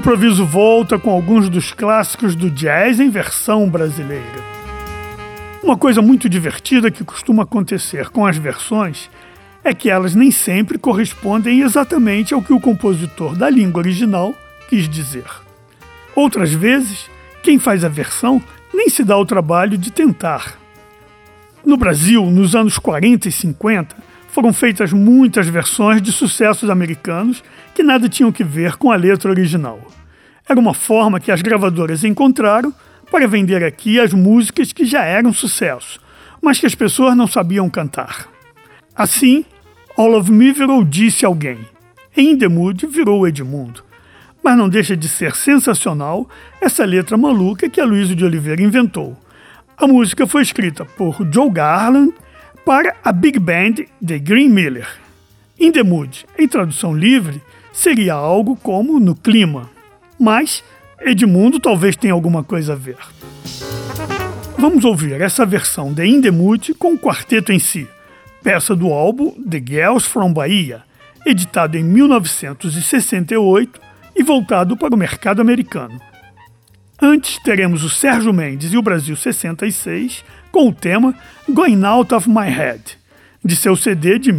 improviso volta com alguns dos clássicos do jazz em versão brasileira. Uma coisa muito divertida que costuma acontecer com as versões é que elas nem sempre correspondem exatamente ao que o compositor da língua original quis dizer. Outras vezes, quem faz a versão nem se dá o trabalho de tentar. No Brasil, nos anos 40 e 50, foram feitas muitas versões de sucessos americanos que nada tinham que ver com a letra original. Era uma forma que as gravadoras encontraram para vender aqui as músicas que já eram sucesso, mas que as pessoas não sabiam cantar. Assim, All of Me virou Disse Alguém, e In the Mood virou Edmundo. Mas não deixa de ser sensacional essa letra maluca que Aloysio de Oliveira inventou. A música foi escrita por Joe Garland para a Big Band de Glenn Miller. In the Mood, em tradução livre, seria algo como No Clima. Mas Edmundo talvez tenha alguma coisa a ver. Vamos ouvir essa versão de In the Mood com o quarteto em si, peça do álbum The Girls from Bahia, editado em 1968 e voltado para o mercado americano. Antes teremos o Sérgio Mendes e o Brasil 66 com o tema Going Out of My Head, de seu CD de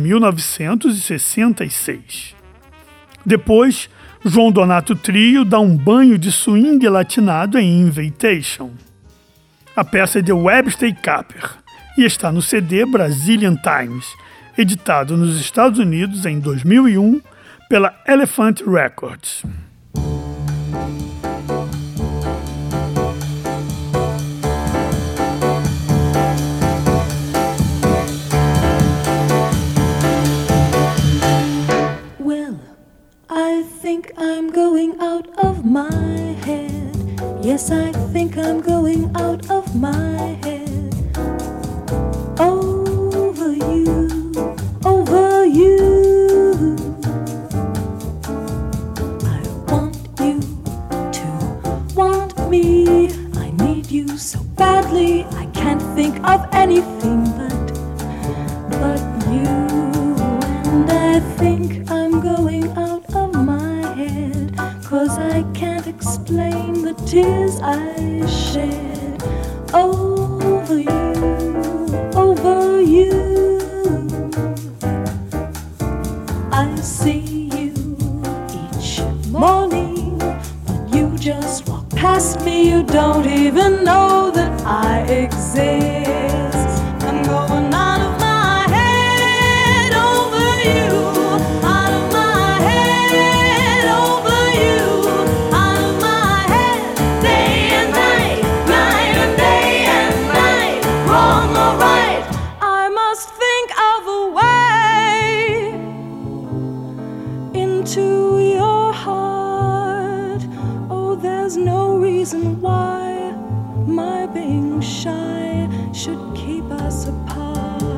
1966. Depois, João Donato Trio dá um banho de swing latinado em Invitation. A peça é de Webster Capper e está no CD Brazilian Times, editado nos Estados Unidos em 2001 pela Elephant Records. I'm going out of my head. Yes, I think I'm going out of my head. Over you, over you. I want you to want me. I need you so badly. I can't think of anything but you. And I think I'm going out of my head, 'cause I can't explain the tears I shed over you, over you. I see you each morning, but you just walk past me. You don't even know that I exist. I'm going out of my head over you. To your heart, oh, there's no reason why my being shy should keep us apart.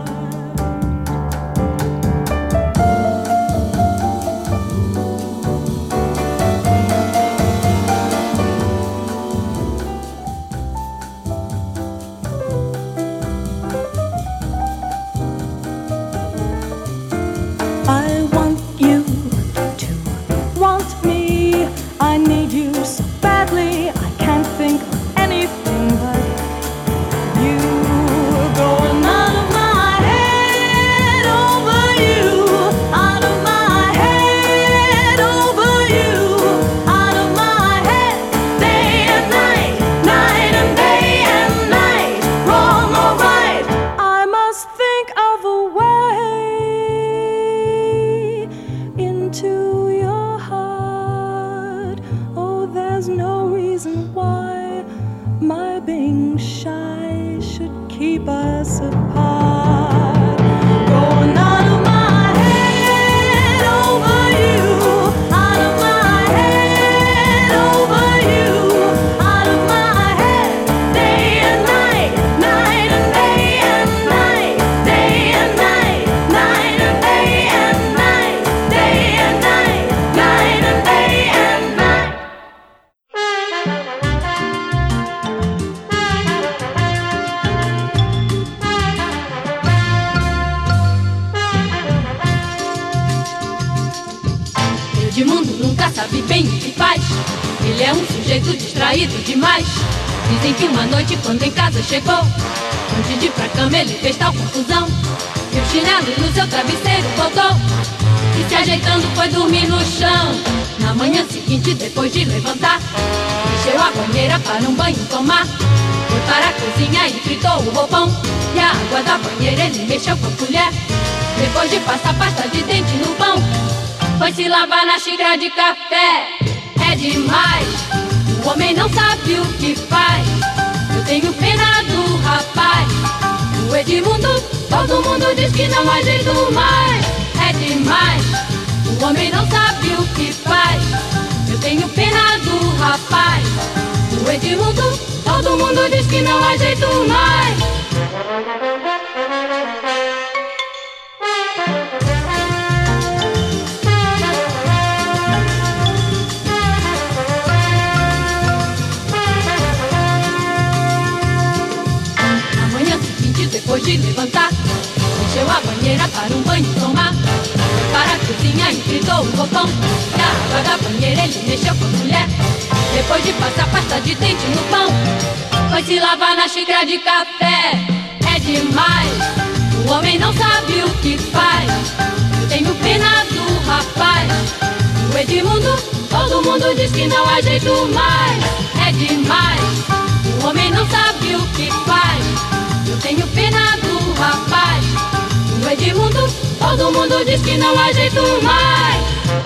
I want you to want me. I need you so badly. I can't think of anything but you. Going out of my head over you. Out of my head over you. Out of my head day and night. Night and day and night. Wrong or right, I must think of a way Edmundo nunca sabe bem o que faz. Ele é um sujeito distraído demais. Dizem que uma noite quando em casa chegou, antes de ir pra cama ele fez tal confusão, e o chinelo no seu travesseiro botou, e se ajeitando foi dormir no chão. Na manhã seguinte, depois de levantar, encheu a banheira para um banho tomar. Foi para a cozinha e fritou o roupão, e a água da banheira ele mexeu com a colher. Depois de passar pasta de dente no pão, foi se lavar na xícara de café. É demais, o homem não sabe o que faz. Eu tenho pena do rapaz. O Edmundo, todo mundo diz que não há jeito mais. É demais, o homem não sabe o que faz. Eu tenho pena do rapaz. O Edmundo, todo mundo diz que não há jeito mais. Depois de levantar, encheu a banheira para um banho tomar. Foi para a cozinha e fritou o roupão, e a água da banheira ele mexeu com a colher. Depois de passar pasta de dente no pão, foi se lavar na xícara de café. É demais, o homem não sabe o que faz. Eu tenho pena do rapaz. O Edmundo, todo mundo diz que não há jeito mais. É demais, o homem não sabe o que faz. Eu tenho pena do rapaz. O Edmundo, todo mundo diz que não há jeito mais.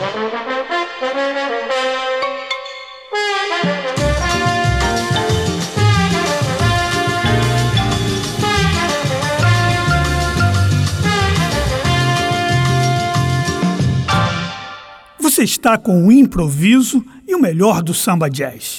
Você está com o improviso e o melhor do samba jazz.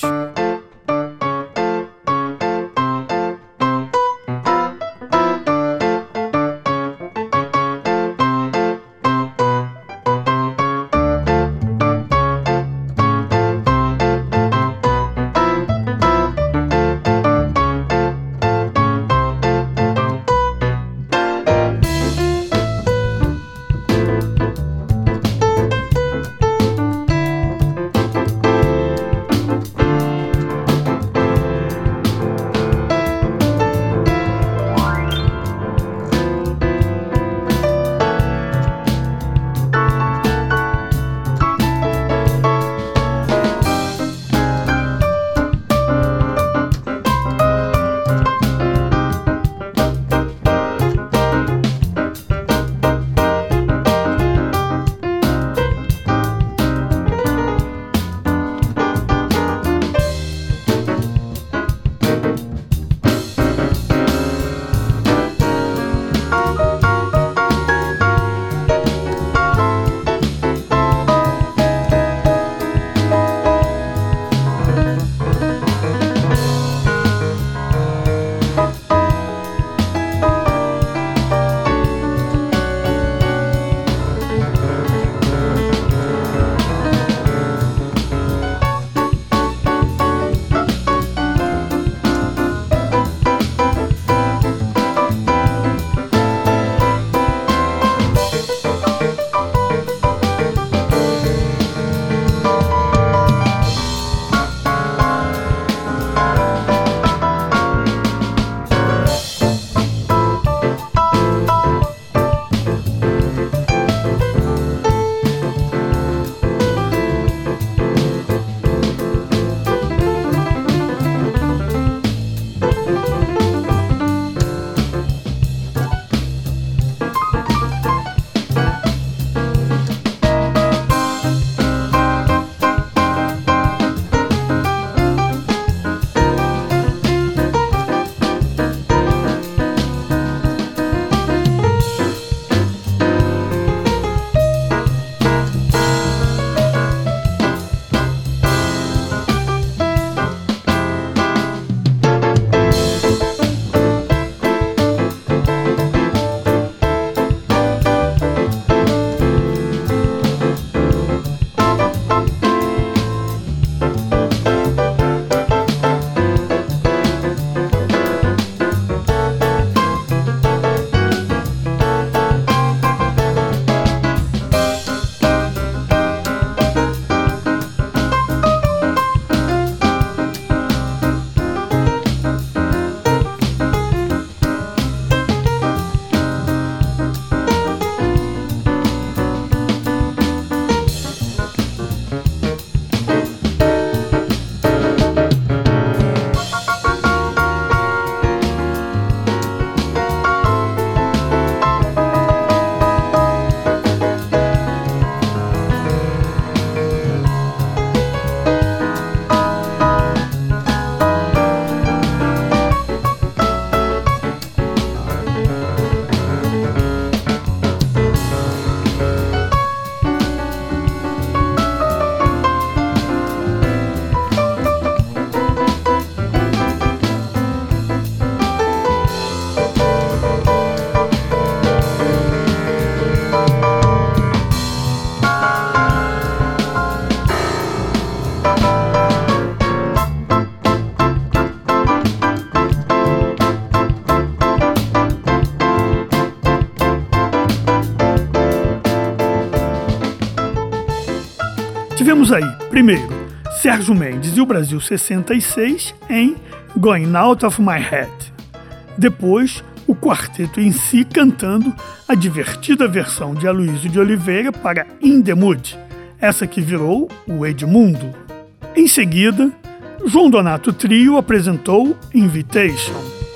Tivemos aí, primeiro, Sérgio Mendes e o Brasil 66 em Going Out of My Head. Depois, o quarteto em si cantando a divertida versão de Aloysio de Oliveira para In the Mood, essa que virou o Edmundo. Em seguida, João Donato Trio apresentou Invitation.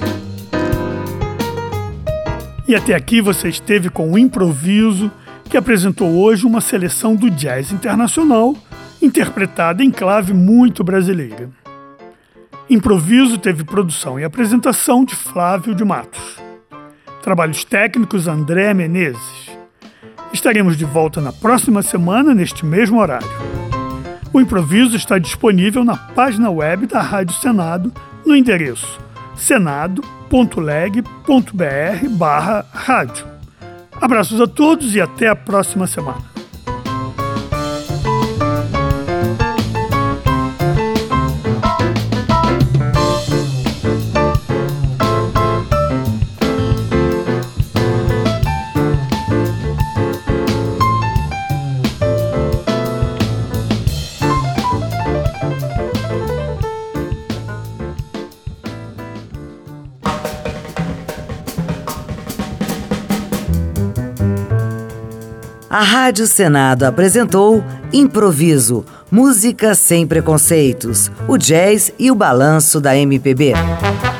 E até aqui você esteve com o Improviso, que apresentou hoje uma seleção do jazz internacional, interpretada em clave muito brasileira. Improviso teve produção e apresentação de Flávio de Matos. Trabalhos técnicos André Menezes. Estaremos de volta na próxima semana, neste mesmo horário. O Improviso está disponível na página web da Rádio Senado, no endereço senado.leg.br/rádio. Abraços a todos e até a próxima semana. A Rádio Senado apresentou Improviso, música sem preconceitos, o jazz e o balanço da MPB.